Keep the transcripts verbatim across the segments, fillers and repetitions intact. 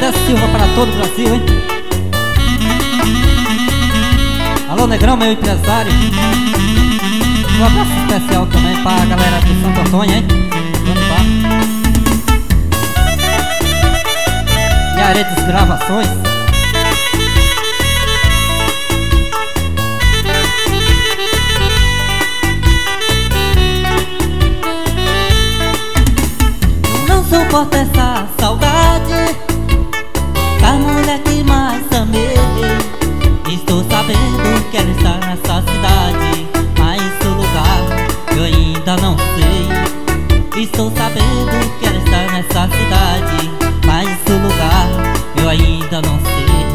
José Silva para todo o Brasil, hein? Alô, Negrão, meu empresário. Um abraço especial também para a galera do Santo Antônio, hein? Vamos lá. E a Aredes Gravações. Não suporto essa saudade da mulher que mais amei. Estou sabendo que ela está nessa cidade, mas seu lugar eu ainda não sei. Estou sabendo que ela está nessa cidade, mas seu lugar eu ainda não sei.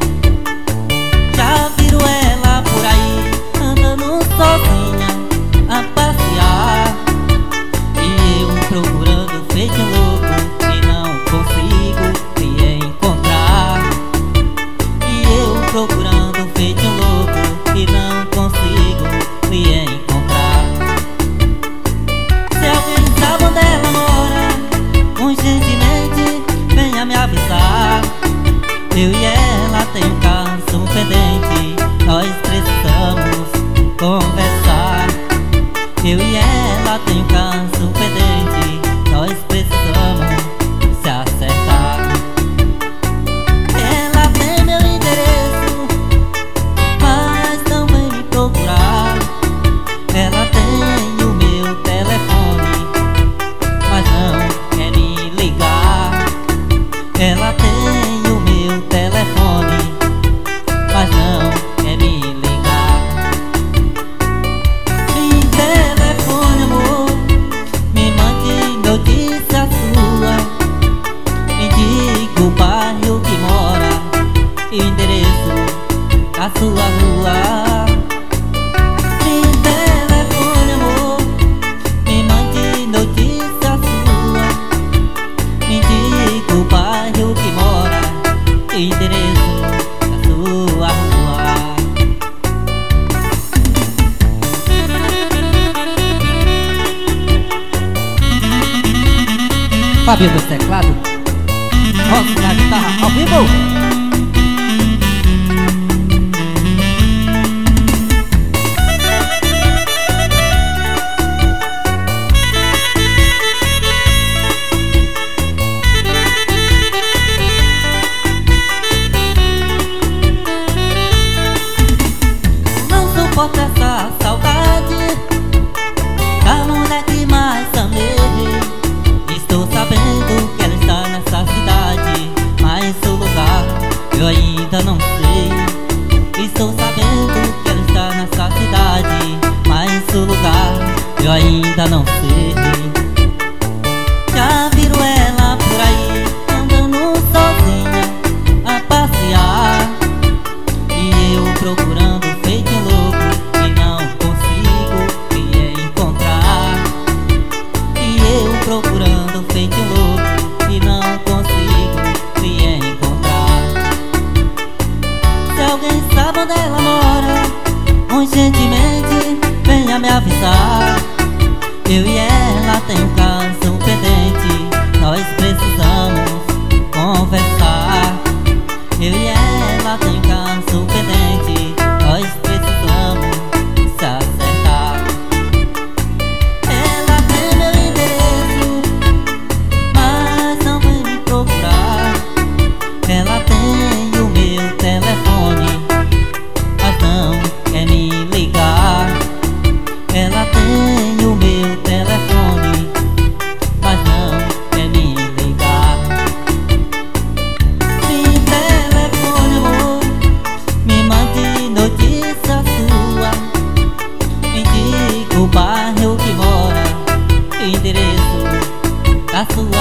Já viro ela por aí, andando sozinha a passear, e eu procurando feito louco e não consigo me encontrar. E eu procurando feito louco e não consigo me encontrar. Se alguém sabe onde ela mora, urgentemente venha me avisar. Eu e ela tem um caso pendente, nós precisamos conversar. Eu e ela tem um caso pendente, nós precisamos se acertar. Ela tem meu endereço, mas não vem me procurar. Ela tem o meu telefone, mas não quer me ligar. Ela tem o meu telefone, mas não quer me ligar. Me telefone, amor, me mande notícia sua. Me diga o bairro que mora e o endereço da sua rua. Me telefone, amor, me mande notícia sua. Me diga o bairro que mora e o endereço da sua rua. Fábio do teclado, Rosa na guitarra ao vivo. Não suporto essa saudade da mulher que mais amei. Estou sabendo que ela está nessa cidade, mas seu lugar eu ainda não sei. Estou sabendo que ela está nessa cidade, mas seu lugar eu ainda não sei. Já viro ela por aí, andando sozinha a passear, e eu procurando feito louco e não consigo me encontrar. E eu procurando feito louco e não consigo me encontrar. Se alguém sabe onde ela mora, urgentemente venha me avisar. Eu e ela tem um caso pendente, nós precisamos conversar. Eu e ela tem um caso pendente, nós precisamos se acertar. Ela tem meu endereço, mas não vem me procurar. Ela tem o meu telefone, mas não quer me ligar. Ela tem o meu telefone, mas não quer me ligar. Me telefone, amor, me mande notícia sua. Me diga o bairro que mora, o endereço da sua